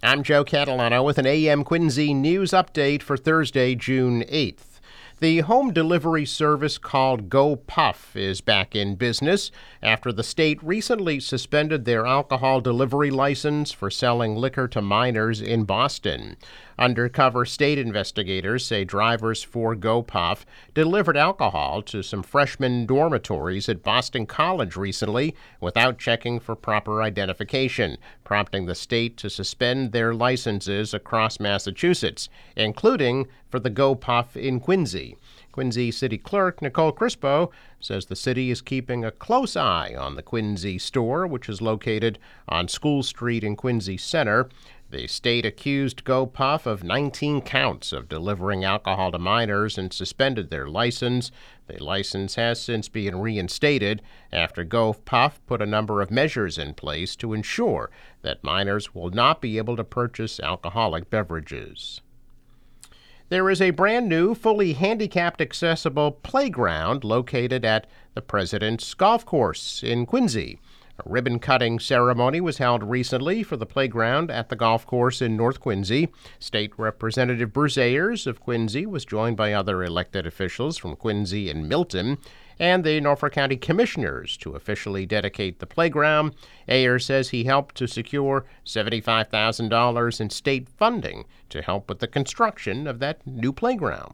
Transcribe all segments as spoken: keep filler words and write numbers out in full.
I'm Joe Catalano with an A M Quincy news update for Thursday, June eighth. The home delivery service called GoPuff is back in business after the state recently suspended their alcohol delivery license for selling liquor to minors in Boston. Undercover state investigators say drivers for GoPuff delivered alcohol to some freshman dormitories at Boston College recently without checking for proper identification, prompting the state to suspend their licenses across Massachusetts, including for the GoPuff in Quincy. Quincy City Clerk Nicole Crispo says the city is keeping a close eye on the Quincy store, which is located on School Street in Quincy Center. The state accused GoPuff of nineteen counts of delivering alcohol to minors and suspended their license. The license has since been reinstated after GoPuff put a number of measures in place to ensure that minors will not be able to purchase alcoholic beverages. There is a brand new, fully handicapped accessible playground located at the President's Golf Course in Quincy. A ribbon-cutting ceremony was held recently for the playground at the golf course in North Quincy. State Representative Bruce Ayers of Quincy was joined by other elected officials from Quincy and Milton and the Norfolk County Commissioners to officially dedicate the playground. Ayers says he helped to secure seventy-five thousand dollars in state funding to help with the construction of that new playground.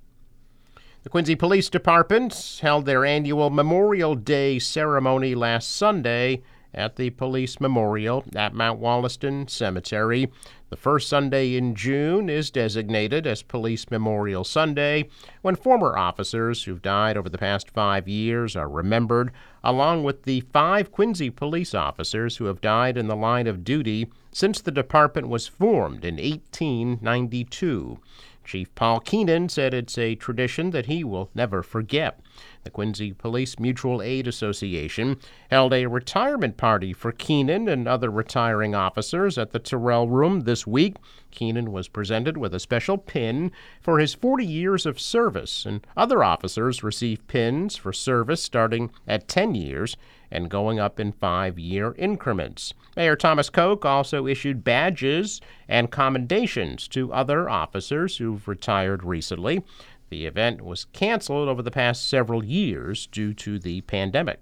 The Quincy Police Department held their annual Memorial Day ceremony last Sunday at the Police Memorial at Mount Wollaston Cemetery. The first Sunday in June is designated as Police Memorial Sunday, when former officers who've died over the past five years are remembered, along with the five Quincy police officers who have died in the line of duty since the department was formed in eighteen ninety-two. Chief Paul Keenan said it's a tradition that he will never forget. The Quincy Police Mutual Aid Association held a retirement party for Keenan and other retiring officers at the Terrell Room this week. Keenan was presented with a special pin for his forty years of service, and other officers received pins for service starting at ten years and going up in five-year increments. Mayor Thomas Koch also issued badges and commendations to other officers who've retired recently. The event was canceled over the past several years due to the pandemic.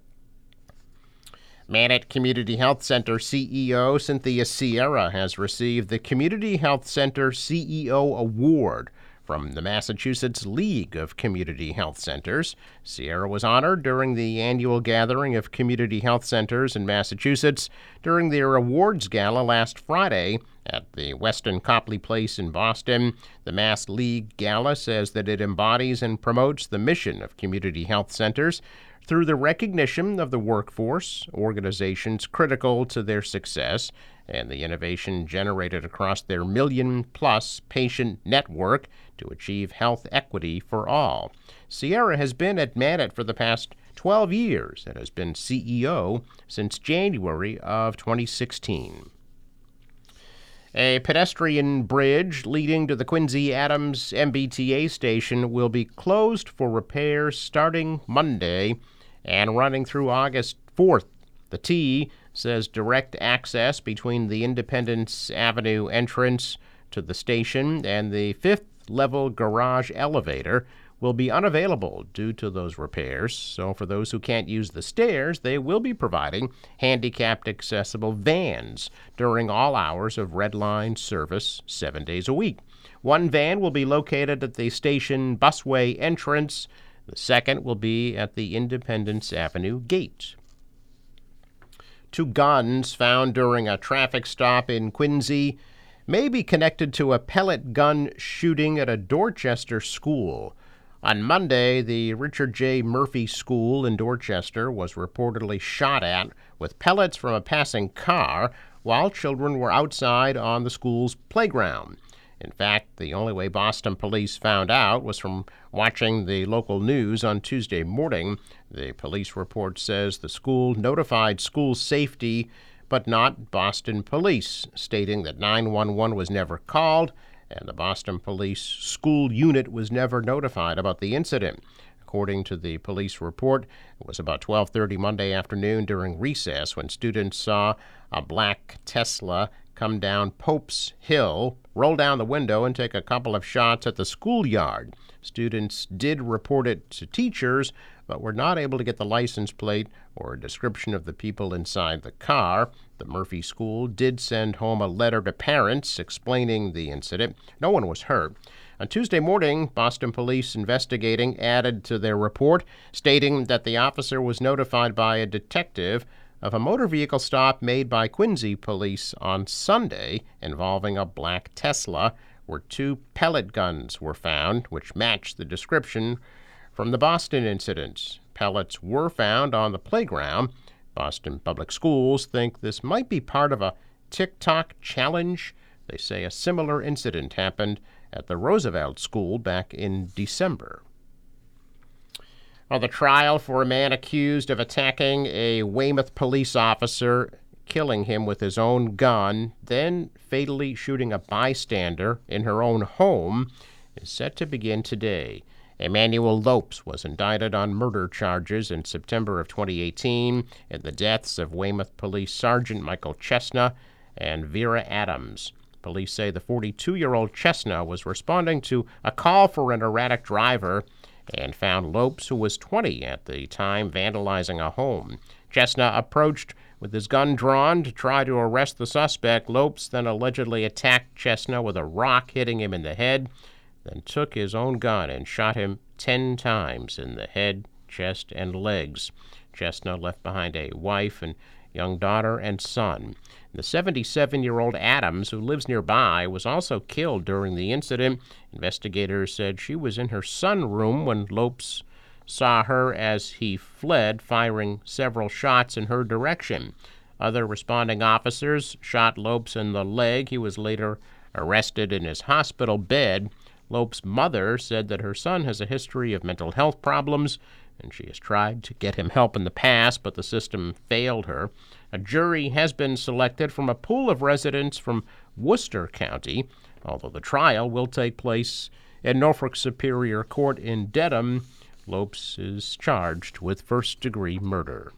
Manatt Community Health Center C E O Cynthia Sierra has received the Community Health Center C E O Award from the Massachusetts League of Community Health Centers. Sierra was honored during the annual gathering of community health centers in Massachusetts during their awards gala last Friday at the Weston Copley Place in Boston. The Mass League Gala says that it embodies and promotes the mission of community health centers through the recognition of the workforce, organizations critical to their success, and the innovation generated across their million-plus patient network to achieve health equity for all. Sierra has been at Manatt for the past twelve years and has been C E O since January of twenty sixteen. A pedestrian bridge leading to the Quincy Adams M B T A station will be closed for repairs starting Monday and running through August fourth. The T says direct access between the Independence Avenue entrance to the station and the fifth-level garage elevator will be unavailable due to those repairs. So for those who can't use the stairs, they will be providing handicapped accessible vans during all hours of Red Line service seven days a week. One van will be located at the station busway entrance. The second will be at the Independence Avenue gate. Two guns found during a traffic stop in Quincy may be connected to a pellet gun shooting at a Dorchester school. On Monday, the Richard J. Murphy School in Dorchester was reportedly shot at with pellets from a passing car while children were outside on the school's playground. In fact, the only way Boston police found out was from watching the local news on Tuesday morning. The police report says the school notified school safety, but not Boston police, stating that nine one one was never called and the Boston Police school unit was never notified about the incident. According to the police report, it was about twelve thirty Monday afternoon during recess when students saw a black Tesla come down Pope's Hill, roll down the window, and take a couple of shots at the schoolyard. Students did report it to teachers, but were not able to get the license plate or a description of the people inside the car. The Murphy School did send home a letter to parents explaining the incident. No one was hurt. On Tuesday morning, Boston police investigating added to their report, stating that the officer was notified by a detective of a motor vehicle stop made by Quincy police on Sunday involving a black Tesla, where two pellet guns were found, which matched the description from the Boston incident. Pellets were found on the playground. Boston Public Schools think this might be part of a TikTok challenge. They say a similar incident happened at the Roosevelt School back in December. Well, the trial for a man accused of attacking a Weymouth police officer, killing him with his own gun, then fatally shooting a bystander in her own home, is set to begin today. Emmanuel Lopes was indicted on murder charges in September of twenty eighteen in the deaths of Weymouth Police Sergeant Michael Chesna and Vera Adams. Police say the forty-two-year-old Chesna was responding to a call for an erratic driver and found Lopes, who was twenty at the time, vandalizing a home. Chesna approached with his gun drawn to try to arrest the suspect. Lopes then allegedly attacked Chesna with a rock, hitting him in the head, then took his own gun and shot him ten times in the head, chest, and legs. Chesna left behind a wife and young daughter and son. The seventy-seven-year-old Adams, who lives nearby, was also killed during the incident. Investigators said she was in her sunroom when Lopes saw her as he fled, firing several shots in her direction. Other responding officers shot Lopes in the leg. He was later arrested in his hospital bed. Lopes' mother said that her son has a history of mental health problems, and she has tried to get him help in the past, but the system failed her. A jury has been selected from a pool of residents from Worcester County, although the trial will take place in Norfolk Superior Court in Dedham. Lopes is charged with first-degree murder.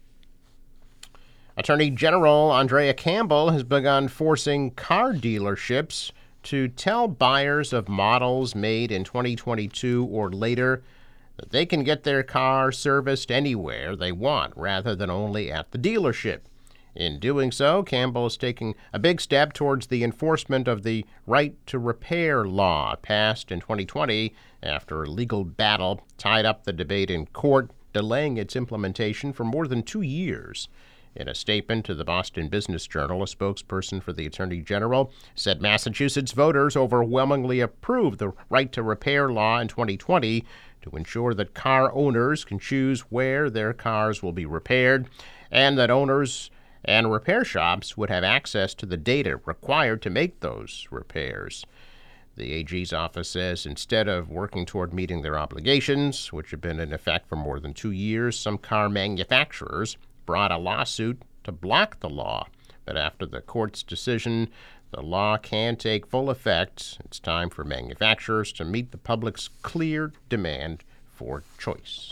Attorney General Andrea Campbell has begun forcing car dealerships to tell buyers of models made in twenty twenty-two or later that they can get their car serviced anywhere they want rather than only at the dealership. In doing so, Campbell is taking a big step towards the enforcement of the right to repair law passed in twenty twenty after a legal battle tied up the debate in court, delaying its implementation for more than two years. In a statement to the Boston Business Journal, a spokesperson for the Attorney General said Massachusetts voters overwhelmingly approved the right to repair law in twenty twenty to ensure that car owners can choose where their cars will be repaired, and that owners and repair shops would have access to the data required to make those repairs. The A G's office says instead of working toward meeting their obligations, which have been in effect for more than two years, some car manufacturers brought a lawsuit to block the law. But after the court's decision, the law can take full effect. It's time for manufacturers to meet the public's clear demand for choice.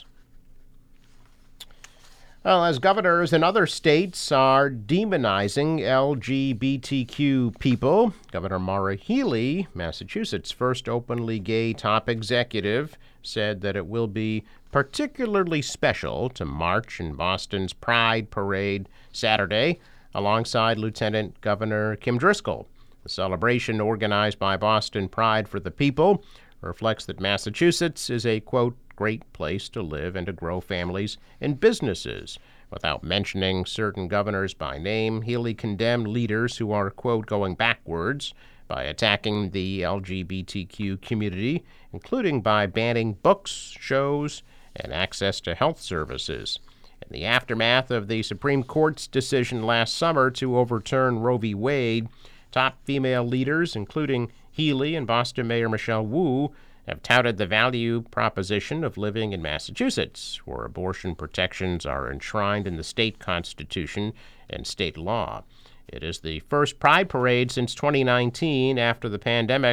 Well, as governors in other states are demonizing L G B T Q people, Governor Maura Healey, Massachusetts' first openly gay top executive, said that it will be particularly special to march in Boston's Pride Parade Saturday alongside Lieutenant Governor Kim Driscoll. The celebration, organized by Boston Pride for the People, reflects that Massachusetts is a, quote, great place to live and to grow families and businesses. Without mentioning certain governors by name, Healey condemned leaders who are, quote, going backwards by attacking the L G B T Q community, including by banning books, shows, and access to health services. In the aftermath of the Supreme Court's decision last summer to overturn Roe v. Wade, top female leaders, including Healey and Boston Mayor Michelle Wu, have touted the value proposition of living in Massachusetts, where abortion protections are enshrined in the state constitution and state law. It is the first Pride Parade since twenty nineteen after the pandemic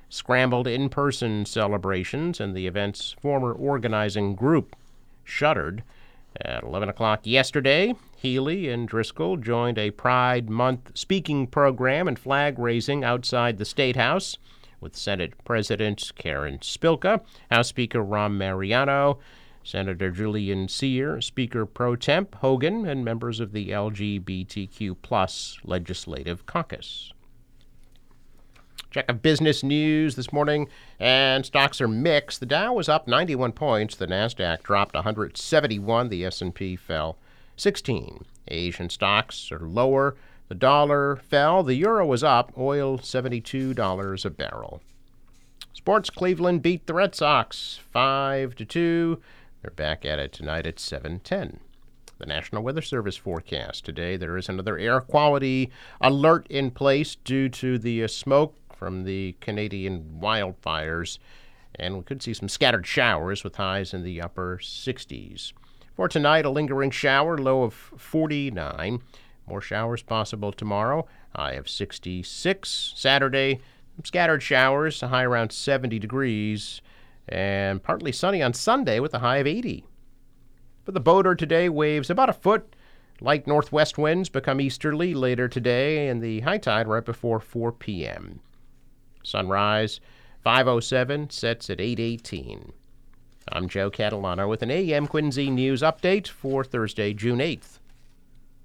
scrambled in-person celebrations, and the event's former organizing group shuttered. At eleven o'clock yesterday, Healy and Driscoll joined a Pride Month speaking program and flag raising outside the State House with Senate President Karen Spilka, House Speaker Rahm Mariano, Senator Julian Cyr, Speaker Pro Temp Hogan, and members of the L G B T Q plus Legislative Caucus. Check of business news this morning, and stocks are mixed. The Dow was up ninety-one points. The Nasdaq dropped one hundred seventy-one. The S and P fell sixteen. Asian stocks are lower. The dollar fell. The euro was up. Oil seventy-two dollars a barrel. Sports: Cleveland beat the Red Sox five to two. They're back at it tonight at seven ten. The National Weather Service forecast today: there is another air quality alert in place due to the uh, smoke from the Canadian wildfires, and we could see some scattered showers with highs in the upper sixties. For tonight, a lingering shower, low of forty-nine. More showers possible tomorrow, high of sixty-six. Saturday, some scattered showers, a high around seventy degrees, and partly sunny on Sunday with a high of eighty. For the boater today, waves about a foot. Light northwest winds become easterly later today, and the high tide right before four p.m. Sunrise, five oh seven, sets at eight eighteen. I'm Joe Catalano with an A M Quincy News Update for Thursday, June eighth.